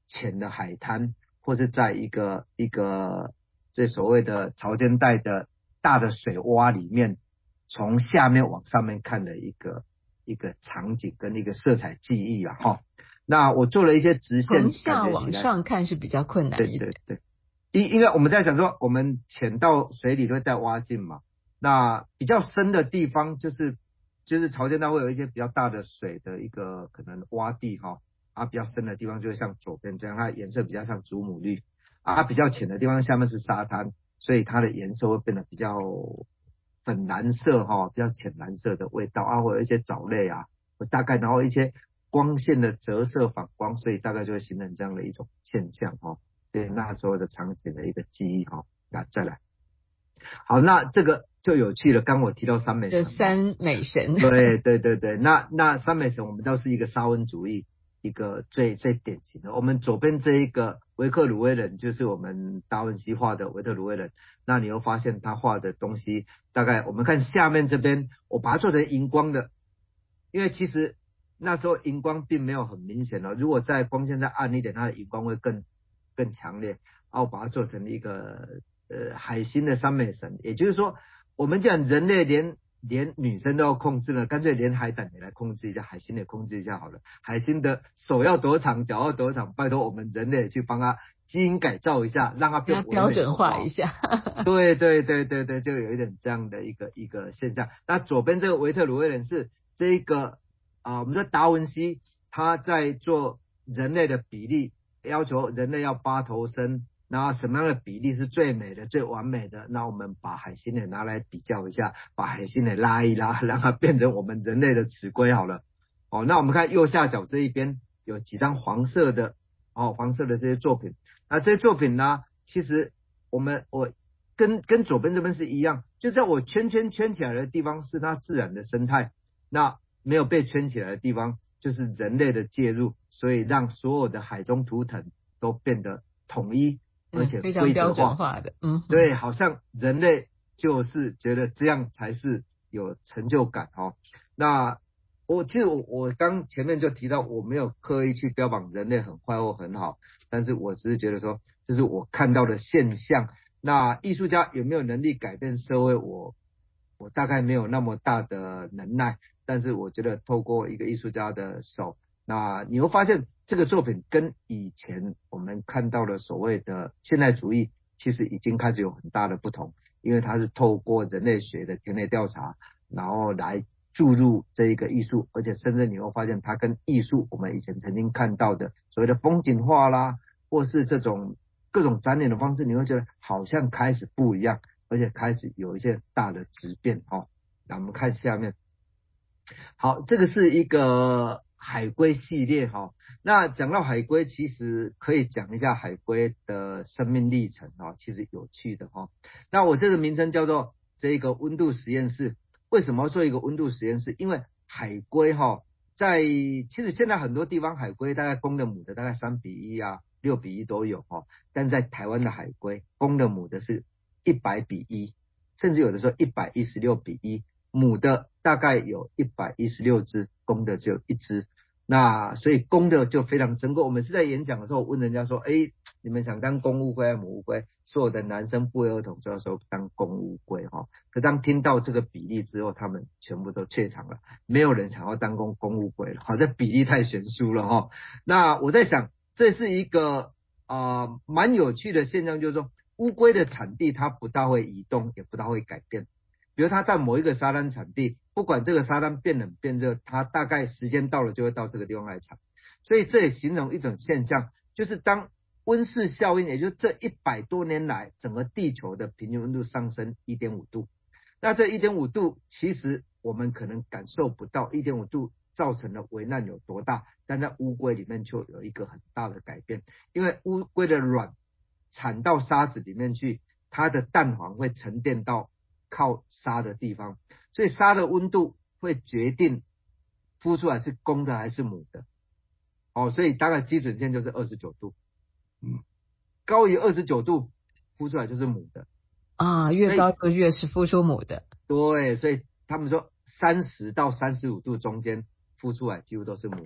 浅的海滩，或是在一个一个这所谓的潮间带的大的水洼里面，从下面往上面看的一个一个场景跟一个色彩记忆啊哈。那我做了一些直线， 从下往上看是比较困难一点。 对对对，因因为我们在想说，我们潜到水里都会带蛙镜嘛，那比较深的地方就是就是潮间带会有一些比较大的水的一个可能洼地哈，啊比较深的地方就会像左边这样，它颜色比较像祖母绿，啊比较浅的地方下面是沙滩，所以它的颜色会变得比较粉蓝色哈，比较浅蓝色的味道啊，或者一些藻类啊，大概然后一些光线的折射反光，所以大概就会形成这样的一种现象哈。对那时候的场景的一个记忆哈。那再来，好，那这个就有趣了。刚我提到三美神， 三美神， 对对对对，那那三美神我们都是一个沙文主义，一个最最典型的。我们左边这一个维克鲁威人就是我们达文西画的维特鲁威人，那你又发现他画的东西，大概我们看下面这边，我把它做成荧光的，因为其实那时候荧光并没有很明显哦，如果在光线再暗一点，它的荧光会更更强烈。然后把它做成一个呃海星的三美神，也就是说，我们讲人类连连女生都要控制了，干脆连海胆也来控制一下，海星也控制一下好了。海星的手要多长，脚要多长，拜托我们人类去帮它基因改造一下，让它变标准化一下。 对对对对对，就有一点这样的一个一个现象。那左边这个维特鲁威人是这一个啊，我们说达文西他在做人类的比例，要求人类要八头身，然后什么样的比例是最美的最完美的，那我们把海星也拿来比较一下，把海星也拉一拉，让它变成我们人类的尺规好了。哦，那我们看右下角这一边有几张黄色的哦黄色的这些作品，那这些作品呢，其实我们我跟跟左边这边是一样，就在我圈圈圈起来的地方是它自然的生态，那没有被圈起来的地方就是人类的介入，所以让所有的海中图腾都变得统一，而且非常标准化的，嗯， 对，好像人类就是觉得这样才是有成就感哦。那我其实我我刚前面就提到，我没有刻意去标榜人类很坏或很好，但是我只是觉得说，这是我看到的现象。那艺术家有没有能力改变社会？我我大概没有那么大的能耐，但是我觉得透过一个艺术家的手，那你会发现这个作品跟以前我们看到的所谓的现代主义其实已经开始有很大的不同，因为它是透过人类学的田野调查，然后来注入这一个艺术，而且甚至你会发现它跟艺术我们以前曾经看到的所谓的风景画啦，或是这种各种展演的方式，你会觉得好像开始不一样，而且开始有一些大的质变哦。那我们看下面，好，这个是一个海龟系列哈。那讲到海龟，其实可以讲一下海龟的生命历程哈，其实有趣的哈。那我这个名称叫做这个温度实验室。为什么要做一个温度实验室？因为海龟哈，在其实现在很多地方海龟大概公的母的大概三比一啊，六比一都有哈。但在台湾的海龟，公的母的是一百比一，甚至有的时候一百一十六比一，母的大概有一百一十六只，公的只有一只。那所以公的就非常珍贵。我们是在演讲的时候问人家说，哎，你们想当公乌龟还是母乌龟？所有的男生不约而同就要说当公乌龟哈。可当听到这个比例之后，他们全部都怯场了，没有人想要当公公乌龟了，好，这比例太悬殊了哈。那我在想，这是一个啊蛮有趣的现象，就是说乌龟的产地它不大会移动，也不大会改变。比如它在某一个沙滩产地，不管这个沙滩变冷变热，它大概时间到了就会到这个地方来产。所以这也形容一种现象，就是当温室效应，也就是这一百多年来整个地球的平均温度上升 一点五 度。那这 一点五 度其实我们可能感受不到 一点五 度造成的危难有多大，但在乌龟里面就有一个很大的改变，因为乌龟的卵产到沙子里面去，它的蛋黄会沉淀到靠沙的地方，所以沙的温度会决定孵出来是公的还是母的。哦，所以大概基准线就是二十九度，嗯，高于二十九度孵出来就是母的啊，越高就越是孵出母的。 对，所以他们说三十到三十五度中间孵出来几乎都是母的。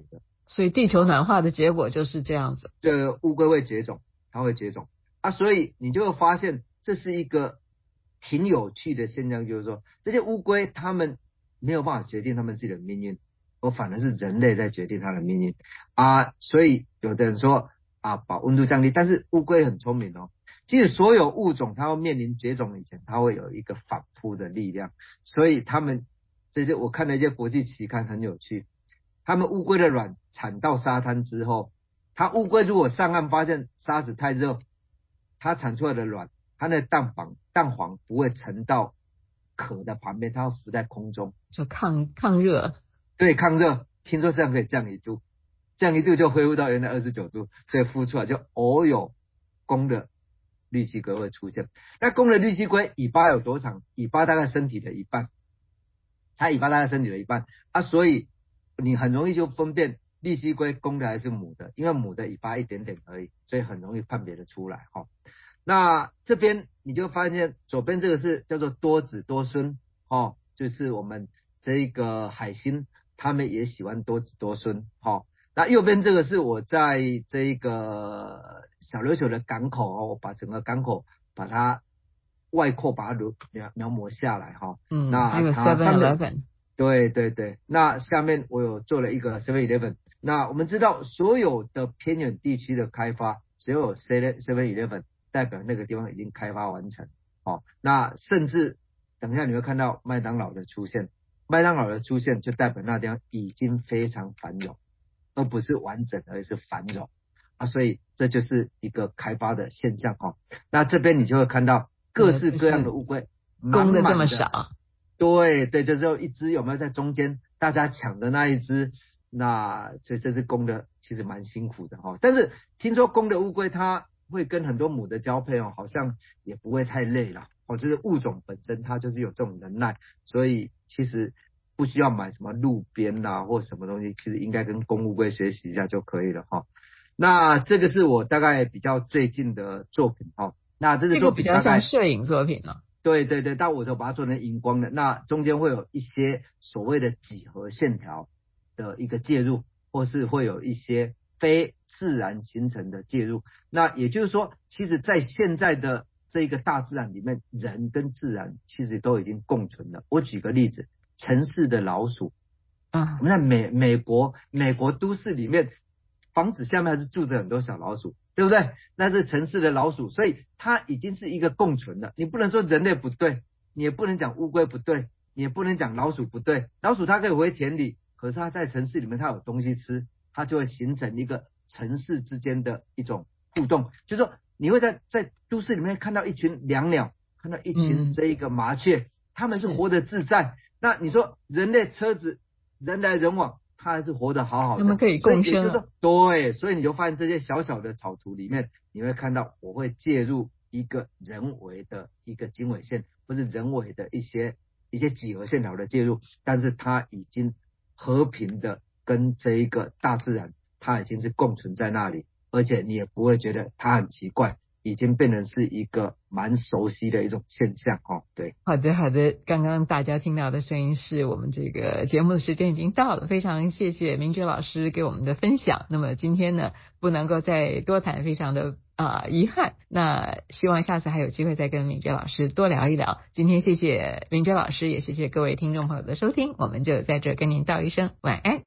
所以地球暖化的结果就是这样子， 这乌龟会绝种，它会绝种啊，所以你就会发现这是一个挺有趣的现象，就是说这些乌龟它们没有办法决定它们自己的命运，而反而是人类在决定它的命运啊。所以有的人说啊，把温度降低，但是乌龟很聪明哦。其实所有物种它要面临绝种以前，它会有一个反扑的力量，所以他们这些我看了一些国际期刊很有趣，他们乌龟的卵产到沙滩之后，它乌龟如果上岸发现沙子太热，它产出来的卵，它那蛋黄蛋黄不会沉到壳的旁边，它要浮在空中， 就抗抗热。 对，抗热，听说这样可以降一度，降一度就恢复到原来二十九度，所以孵出来就偶有公的绿蜥龟会出现。那公的绿蜥龟尾巴有多长？尾巴大概身体的一半，它尾巴大概身体的一半啊，所以你很容易就分辨绿蜥龟公的还是母的，因为母的尾巴一点点而已，所以很容易判别的出来哈。那这边你就发现左边这个是叫做多子多孙哦，就是我们这个海星，他们也喜欢多子多孙哦。那右边这个是我在这个小琉球的港口哦，我把整个港口把它外扩把它描描摹下来哈、哦。 嗯， 那还有它 seven eleven。 对对对，那下面我有做了一个 seven eleven。那我们知道所有的偏远地区的开发，只有 seven eleven 代表那个地方已经开发完成。哦，那甚至等一下你会看到麦当劳的出现，麦当劳的出现就代表那地方已经非常繁荣，而不是完整，而是繁荣啊，所以这就是一个开发的现象哦。那这边你就会看到各式各样的乌龟， 公的这么少。 对对，就只有一只，有没有在中间大家抢的那一只？那所以这只公的其实蛮辛苦的哈、哦。但是听说公的乌龟它会跟很多母的交配哦，好像也不会太累了哦。就是物种本身它就是有这种能耐，所以其实不需要买什么路边啦、啊、或什么东西，其实应该跟公乌龟学习一下就可以了哈、哦。那这个是我大概比较最近的作品哈、哦。那这个作品这个比较像摄影作品了、哦。 对对对，但我就把它做成荧光的，那中间会有一些所谓的几何线条的一个介入，或是会有一些非自然形成的介入。那也就是说，其实在现在的这一个大自然里面，人跟自然其实都已经共存了。我举个例子，城市的老鼠， 啊， 我们在美美国美国都市里面，房子下面还是住着很多小老鼠。对不对？那是城市的老鼠，所以它已经是一个共存了。你不能说人类不对，你也不能讲乌龟不对，你也不能讲老鼠不对。老鼠它可以回田里，可是它在城市里面它有东西吃，它就会形成一个城市之间的一种互动。就是说，你会在在都市里面看到一群椋鸟，看到一群这一个麻雀，它、嗯、们是活得自在。那你说人类车子人来人往，它还是活得好好的， 他们可以共生。 就是说，对，所以你就发现这些小小的草图里面，你会看到我会介入一个人为的一个经纬线，或是人为的一些一些几何线条的介入，但是它已经和平的跟这一个大自然，它已经是共存在那里，而且你也不会觉得它很奇怪。已经变成是一个蛮熟悉的一种现象哦，对。 好的，好的。刚刚大家听到的声音是我们这个节目的时间已经到了，非常谢谢明哲老师给我们的分享。那么今天呢，不能够再多谈，非常的啊、呃、遗憾。那希望下次还有机会再跟明哲老师多聊一聊。今天谢谢明哲老师，也谢谢各位听众朋友的收听，我们就在这跟您道一声晚安。